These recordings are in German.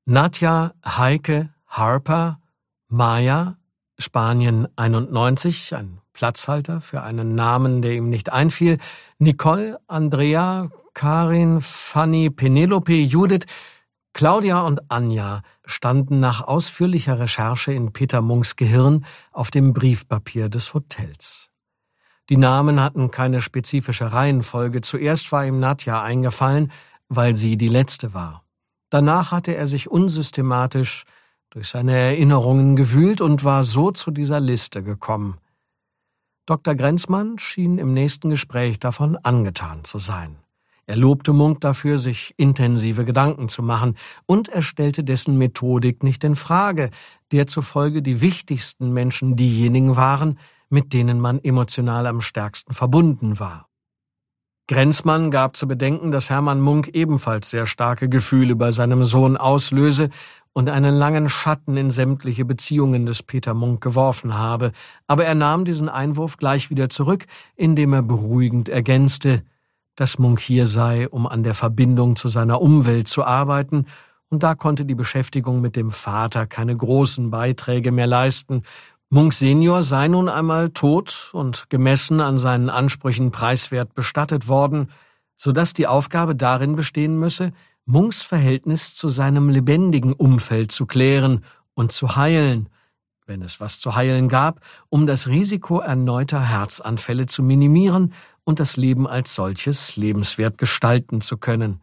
Nadja Heike Harper, Maya, Spanien 91, ein Platzhalter für einen Namen, der ihm nicht einfiel, Nicole, Andrea, Karin, Fanny, Penelope, Judith, Claudia und Anja standen nach ausführlicher Recherche in Peter Munks Gehirn auf dem Briefpapier des Hotels. Die Namen hatten keine spezifische Reihenfolge. Zuerst war ihm Nadja eingefallen, weil sie die letzte war. Danach hatte er sich unsystematisch durch seine Erinnerungen gewühlt und war so zu dieser Liste gekommen. Dr. Grenzmann schien im nächsten Gespräch davon angetan zu sein. Er lobte Munk dafür, sich intensive Gedanken zu machen, und er stellte dessen Methodik nicht in Frage, der zufolge die wichtigsten Menschen diejenigen waren, mit denen man emotional am stärksten verbunden war. Grenzmann gab zu bedenken, dass Hermann Munk ebenfalls sehr starke Gefühle bei seinem Sohn auslöse und einen langen Schatten in sämtliche Beziehungen des Peter Munk geworfen habe, aber er nahm diesen Einwurf gleich wieder zurück, indem er beruhigend ergänzte, dass Munk hier sei, um an der Verbindung zu seiner Umwelt zu arbeiten, und da konnte die Beschäftigung mit dem Vater keine großen Beiträge mehr leisten. Munk Senior sei nun einmal tot und gemessen an seinen Ansprüchen preiswert bestattet worden, sodass die Aufgabe darin bestehen müsse, Munks Verhältnis zu seinem lebendigen Umfeld zu klären und zu heilen, wenn es was zu heilen gab, um das Risiko erneuter Herzanfälle zu minimieren und das Leben als solches lebenswert gestalten zu können.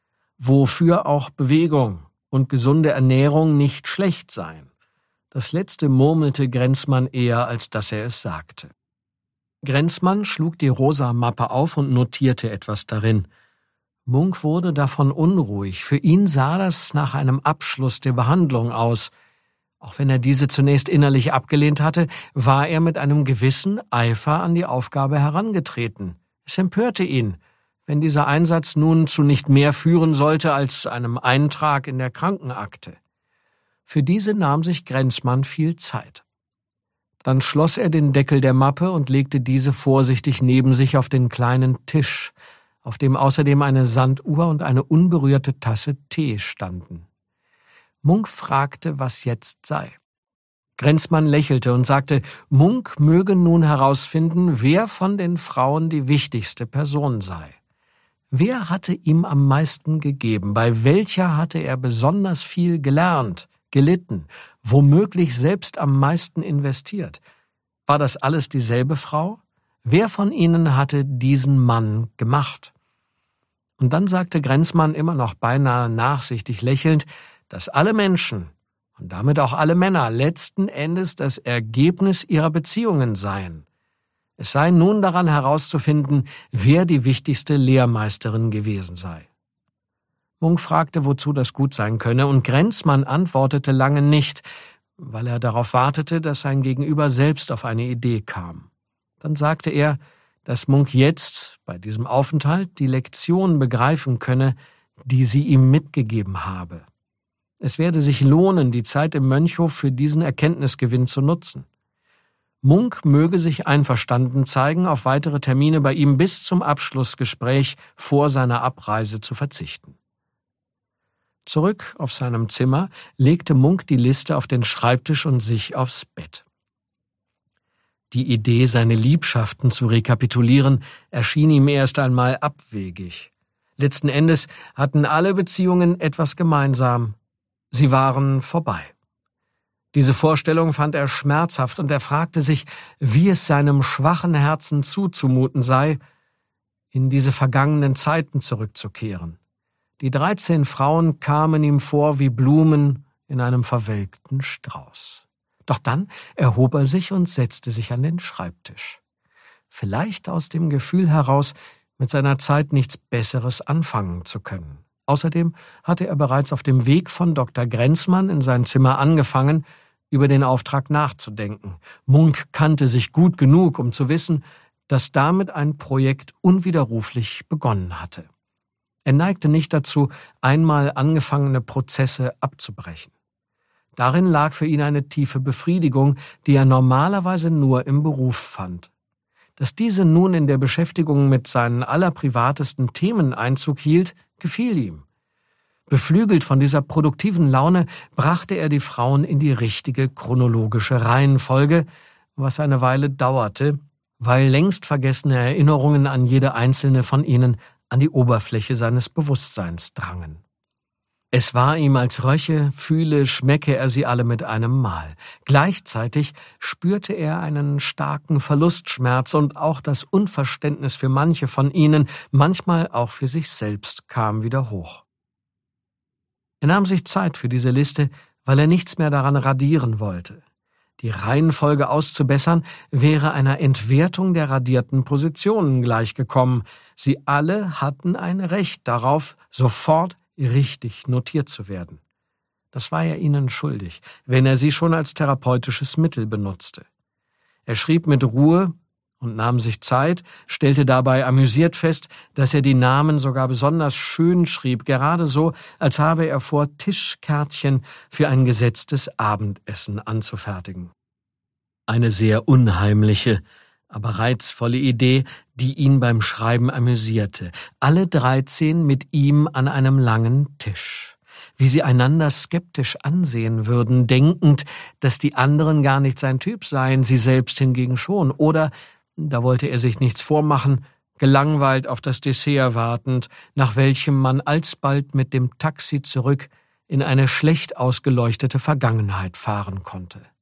Wofür auch Bewegung und gesunde Ernährung nicht schlecht seien. Das letzte murmelte Grenzmann eher, als dass er es sagte. Grenzmann schlug die rosa Mappe auf und notierte etwas darin. Munk wurde davon unruhig. Für ihn sah das nach einem Abschluss der Behandlung aus. Auch wenn er diese zunächst innerlich abgelehnt hatte, war er mit einem gewissen Eifer an die Aufgabe herangetreten. Es empörte ihn, wenn dieser Einsatz nun zu nicht mehr führen sollte als einem Eintrag in der Krankenakte. Für diese nahm sich Grenzmann viel Zeit. Dann schloss er den Deckel der Mappe und legte diese vorsichtig neben sich auf den kleinen Tisch, auf dem außerdem eine Sanduhr und eine unberührte Tasse Tee standen. Munk fragte, was jetzt sei. Grenzmann lächelte und sagte, Munk möge nun herausfinden, wer von den Frauen die wichtigste Person sei. Wer hatte ihm am meisten gegeben? Bei welcher hatte er besonders viel gelernt, gelitten, womöglich selbst am meisten investiert? War das alles dieselbe Frau? Wer von ihnen hatte diesen Mann gemacht? Und dann sagte Grenzmann immer noch beinahe nachsichtig lächelnd, dass alle Menschen und damit auch alle Männer letzten Endes das Ergebnis ihrer Beziehungen seien. Es sei nun daran herauszufinden, wer die wichtigste Lehrmeisterin gewesen sei. Munk fragte, wozu das gut sein könne, und Grenzmann antwortete lange nicht, weil er darauf wartete, dass sein Gegenüber selbst auf eine Idee kam. Dann sagte er, dass Munk jetzt, bei diesem Aufenthalt, die Lektion begreifen könne, die sie ihm mitgegeben habe. Es werde sich lohnen, die Zeit im Mönchhof für diesen Erkenntnisgewinn zu nutzen. Munk möge sich einverstanden zeigen, auf weitere Termine bei ihm bis zum Abschlussgespräch vor seiner Abreise zu verzichten. Zurück auf seinem Zimmer legte Munk die Liste auf den Schreibtisch und sich aufs Bett. Die Idee, seine Liebschaften zu rekapitulieren, erschien ihm erst einmal abwegig. Letzten Endes hatten alle Beziehungen etwas gemeinsam. Sie waren vorbei. Diese Vorstellung fand er schmerzhaft und er fragte sich, wie es seinem schwachen Herzen zuzumuten sei, in diese vergangenen Zeiten zurückzukehren. Die 13 Frauen kamen ihm vor wie Blumen in einem verwelkten Strauß. Doch dann erhob er sich und setzte sich an den Schreibtisch. Vielleicht aus dem Gefühl heraus, mit seiner Zeit nichts Besseres anfangen zu können. Außerdem hatte er bereits auf dem Weg von Dr. Grenzmann in sein Zimmer angefangen, über den Auftrag nachzudenken. Munk kannte sich gut genug, um zu wissen, dass damit ein Projekt unwiderruflich begonnen hatte. Er neigte nicht dazu, einmal angefangene Prozesse abzubrechen. Darin lag für ihn eine tiefe Befriedigung, die er normalerweise nur im Beruf fand. Dass diese nun in der Beschäftigung mit seinen allerprivatesten Themen Einzug hielt, gefiel ihm. Beflügelt von dieser produktiven Laune brachte er die Frauen in die richtige chronologische Reihenfolge, was eine Weile dauerte, weil längst vergessene Erinnerungen an jede einzelne von ihnen an die Oberfläche seines Bewusstseins drangen. Es war ihm, als röche, fühle, schmecke er sie alle mit einem Mal. Gleichzeitig spürte er einen starken Verlustschmerz und auch das Unverständnis für manche von ihnen, manchmal auch für sich selbst, kam wieder hoch. Er nahm sich Zeit für diese Liste, weil er nichts mehr daran radieren wollte. Die Reihenfolge auszubessern wäre einer Entwertung der radierten Positionen gleichgekommen. Sie alle hatten ein Recht darauf, sofort richtig notiert zu werden. Das war er ihnen schuldig, wenn er sie schon als therapeutisches Mittel benutzte. Er schrieb mit Ruhe und nahm sich Zeit, stellte dabei amüsiert fest, dass er die Namen sogar besonders schön schrieb, gerade so, als habe er vor, Tischkärtchen für ein gesetztes Abendessen anzufertigen. Eine sehr unheimliche, aber reizvolle Idee, die ihn beim Schreiben amüsierte. Alle 13 mit ihm an einem langen Tisch. Wie sie einander skeptisch ansehen würden, denkend, dass die anderen gar nicht sein Typ seien, sie selbst hingegen schon. Oder, da wollte er sich nichts vormachen, gelangweilt auf das Dessert wartend, nach welchem man alsbald mit dem Taxi zurück in eine schlecht ausgeleuchtete Vergangenheit fahren konnte.